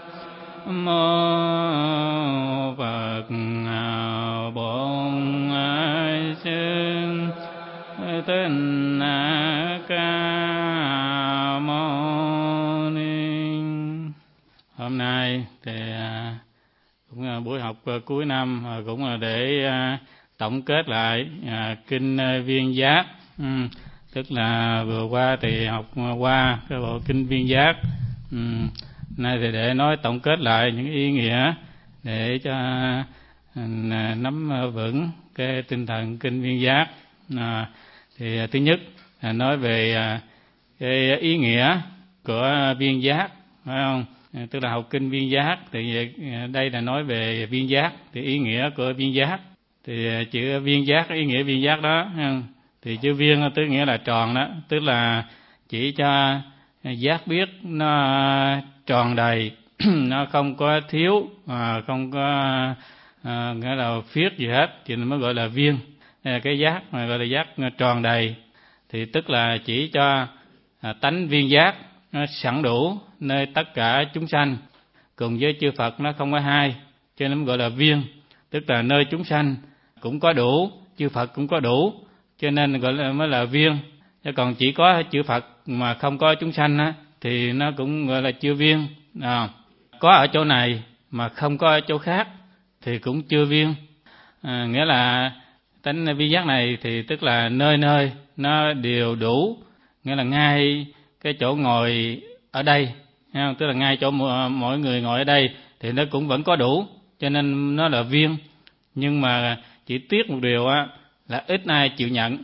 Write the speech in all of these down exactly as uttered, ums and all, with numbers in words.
Mô Phật Bổn Sư Thích Ca Mâu Ni. Hôm nay thì cũng là buổi học cuối năm, cũng là để tổng kết lại kinh Viên Giác. Tức là vừa qua thì học qua cái bộ kinh Viên Giác. Nay thì để nói tổng kết lại những ý nghĩa để cho nắm vững cái tinh thần kinh Viên Giác. À, thì thứ nhất là nói về cái ý nghĩa của Viên Giác, phải không? Tức là học kinh Viên Giác thì đây là nói về Viên Giác, thì ý nghĩa của Viên Giác thì chữ Viên Giác, ý nghĩa Viên Giác đó, thì chữ viên tức nghĩa là tròn đó, tức là chỉ cho giác biết nó tròn đầy, nó không có thiếu, à, không có à, nghĩa là phiết gì hết, thì mới gọi là viên. Cái giác mà gọi là giác tròn đầy thì tức là chỉ cho à, tánh viên giác nó sẵn đủ nơi tất cả chúng sanh, cùng với chư Phật nó không có hai, cho nên mới gọi là viên. Tức là nơi chúng sanh cũng có đủ, chư Phật cũng có đủ, cho nên gọi là mới là viên. Chứ còn chỉ có chư Phật mà không có chúng sanh á, thì nó cũng gọi là chưa viên. À, có ở chỗ này mà không có ở chỗ khác thì cũng chưa viên. À, nghĩa là tánh viên giác này thì tức là nơi nơi nó đều đủ, nghĩa là ngay cái chỗ ngồi ở đây, tức là ngay chỗ mỗi người ngồi ở đây thì nó cũng vẫn có đủ, cho nên nó là viên. Nhưng mà chỉ tiếc một điều á, là ít ai chịu nhận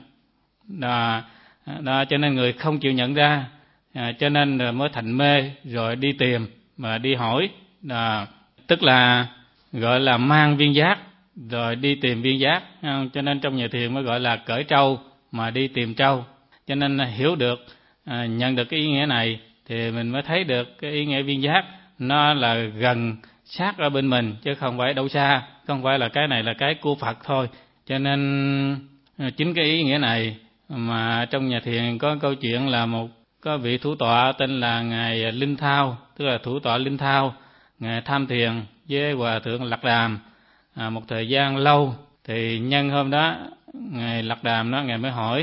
đó, đó, cho nên người không chịu nhận ra, à, cho nên mới thành mê rồi đi tìm và đi hỏi đó. Tức là gọi là mang viên giác rồi đi tìm viên giác, cho nên trong nhà thiền mới gọi là cởi trâu mà đi tìm trâu. Cho nên hiểu được, à, nhận được cái ý nghĩa này thì mình mới thấy được cái ý nghĩa viên giác nó là gần sát ở bên mình chứ không phải đâu xa, không phải là cái này là cái của Phật thôi. Cho nên chính cái ý nghĩa này mà trong nhà thiền có câu chuyện là một có vị thủ tọa tên là ngài Linh Thao, tức là thủ tọa Linh Thao, ngài tham thiền với hòa thượng Lạc Đàm à, một thời gian lâu. Thì nhân hôm đó ngài Lạc Đàm đó, ngài mới hỏi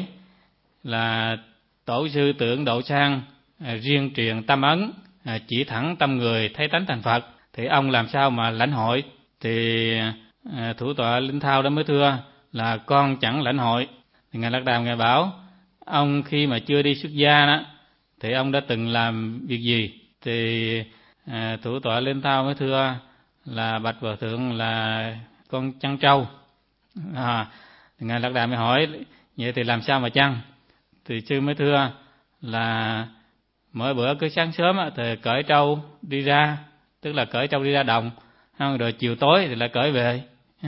là tổ sư tưởng độ sang à, riêng truyền tâm ấn, à, chỉ thẳng tâm người thấy tánh thành Phật, thì ông làm sao mà lãnh hội? Thì à, thủ tọa Linh Thao đó mới thưa là con chẳng lãnh hội. Thì ngài Lạc Đàm ngài bảo ông khi mà chưa đi xuất gia đó thì ông đã từng làm việc gì? Thì à, thủ tọa Linh Thao mới thưa là bạch hòa thượng là con chăn trâu. À, thì ngài Lạc Đàm mới hỏi vậy thì làm sao mà chăn? Thì sư mới thưa là mỗi bữa cứ sáng sớm thì cởi trâu đi ra, tức là cởi trâu đi ra đồng, rồi chiều tối thì lại cởi về.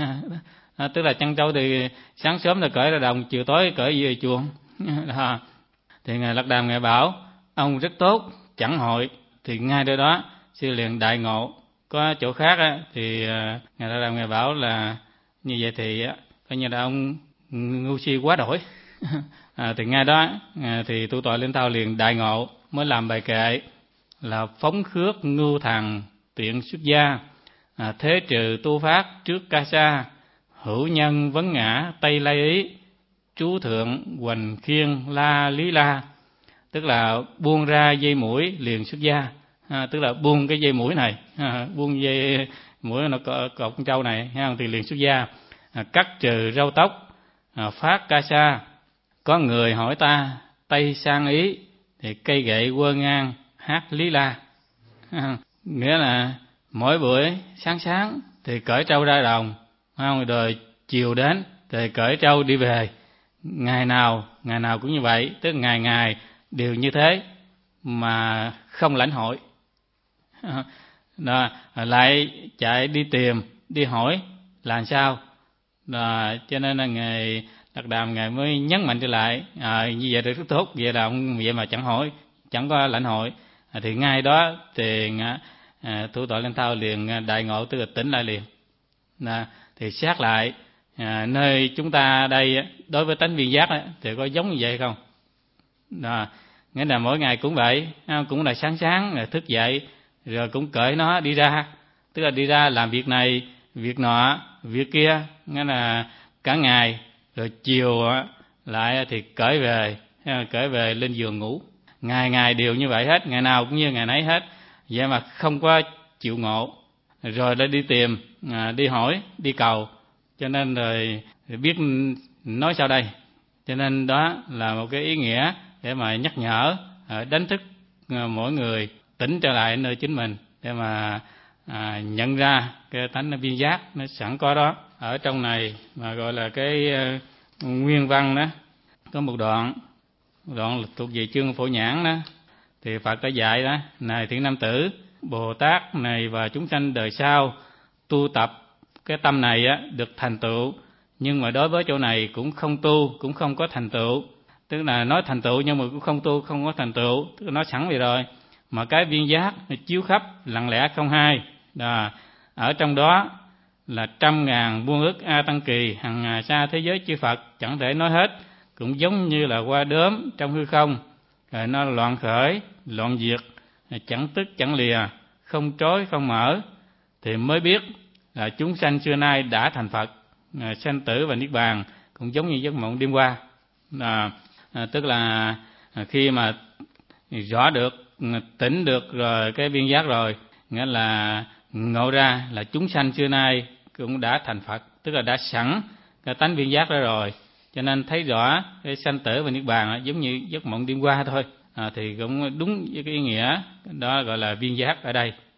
À, tức là chăn trâu thì sáng sớm là cởi ra đồng, chiều tối cởi về chuồng. À, thì ngài Lạc Đàm ngài bảo ông rất tốt, chẳng hội. Thì ngay đó đó sư liền đại ngộ. Có chỗ khác á, thì ngài Lạc Đàm ngài bảo là như vậy thì coi như là ông ngu si quá đổi. À, thì ngay đó à, thì thủ tọa Linh Thao liền đại ngộ, mới làm bài kệ là phóng khước ngưu thằng tiện xuất gia, à, thế trừ tu phát trước ca sa, hữu nhân vấn ngã tây lai ý, chú thượng hoành khiên la lý la. Tức là buông ra dây mũi liền xuất gia, à, tức là buông cái dây mũi này, à, buông dây mũi nó cột con trâu này ha, thì liền xuất gia. À, cắt trừ râu tóc, à, phát ca sa, có người hỏi ta tây sang ý, thì cây gậy quơ ngang hát lý la. À, nghĩa là mỗi buổi sáng sáng thì cởi trâu ra đồng, không, rồi chiều đến thì cởi trâu đi về. Ngày nào ngày nào cũng như vậy, tức ngày ngày đều như thế mà không lãnh hội. Đó, lại chạy đi tìm đi hỏi làm sao đó, cho nên là ngài Lạc Đàm ngài mới nhấn mạnh trở lại, à, như vậy là rất tốt, vậy là ông vậy mà chẳng hỏi, chẳng có lãnh hội. À, thì ngay đó thì à, thủ tọa Linh Thao liền đại ngộ, tức là tỉnh lại liền. Đó, thì xét lại à, nơi chúng ta đây đối với tánh viên giác đó, thì có giống như vậy không? Đó, nghĩa là mỗi ngày cũng vậy, cũng là sáng sáng là thức dậy rồi cũng cởi nó đi ra, tức là đi ra làm việc này, việc nọ, việc kia, nghĩa là cả ngày, rồi chiều lại thì cởi về, cởi về lên giường ngủ. Ngày ngày đều như vậy hết, ngày nào cũng như ngày nấy hết, vậy mà không có chịu ngộ, rồi lại đi tìm, à, đi hỏi, đi cầu, cho nên rồi biết nói sao đây. Cho nên đó là một cái ý nghĩa để mà nhắc nhở, đánh thức mỗi người tỉnh trở lại nơi chính mình, để mà à, nhận ra cái tánh viên giác nó sẵn có đó. Ở trong này mà gọi là cái uh, nguyên văn đó, có một đoạn, một đoạn thuộc về chương Phổ Nhãn đó, thì Phật đã dạy đó: này thiện nam tử, Bồ Tát này và chúng sanh đời sau tu tập cái tâm này á, được thành tựu, nhưng mà đối với chỗ này cũng không tu, cũng không có thành tựu. Tức là nói thành tựu nhưng mà cũng không tu, không có thành tựu, tức là nói sẵn vậy rồi. Mà cái viên giác nó chiếu khắp lặng lẽ không hai. Đó, ở trong đó là trăm ngàn muôn ức a tăng kỳ, hằng hà sa thế giới chư Phật chẳng thể nói hết, cũng giống như là hoa đốm trong hư không, rồi nó loạn khởi, loạn diệt, chẳng tức chẳng lìa, không trói không mở, thì mới biết là chúng sanh xưa nay đã thành Phật, à, sanh tử và niết bàn, cũng giống như giấc mộng đêm qua. À, à, tức là à, khi mà rõ được, tỉnh được rồi cái viên giác rồi, nghĩa là ngộ ra là chúng sanh xưa nay cũng đã thành Phật, tức là đã sẵn cái tánh viên giác đó rồi, cho nên thấy rõ cái sanh tử và niết bàn giống như giấc mộng đêm qua thôi. À, thì cũng đúng với cái ý nghĩa đó, gọi là viên giác ở đây.